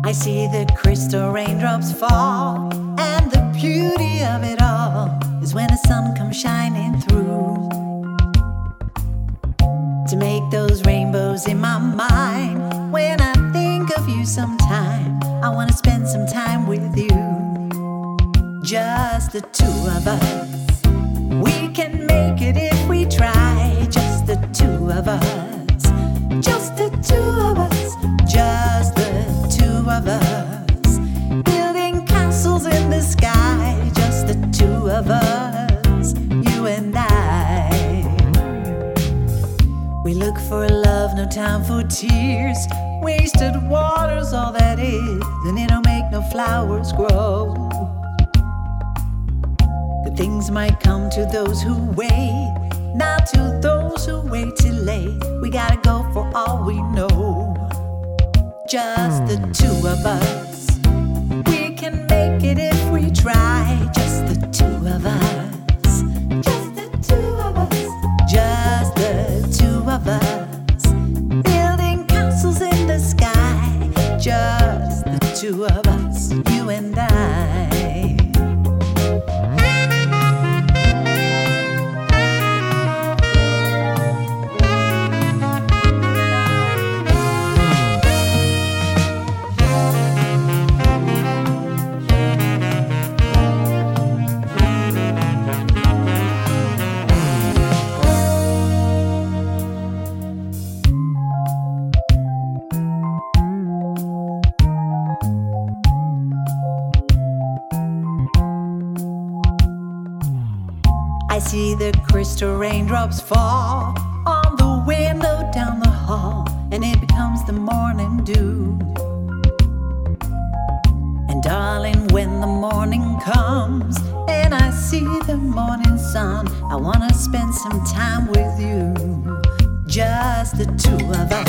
I see the crystal raindrops fall, and the beauty of it all is when the sun comes shining through to make those rainbows in my mind. When I think of you sometime, I wanna spend some time with you, just the two of us. We can make it if we try, just the two of us, just the two of us, just the two of us, building castles in the sky, just the two of us, you and I. We look for love, no time for tears, wasted water's all that is, and it'll make no flowers grow. Good things might come to those who wait, not to those who wait too late. We gotta go for all we know, just the two of us. We can make it if we try, just the two of us, just the two of us, just the two of us, building castles in the sky, just the two of us, you and I. I see the crystal raindrops fall on the window down the hall, and it becomes the morning dew. And darling, when the morning comes and I see the morning sun, I wanna spend some time with you, just the two of us.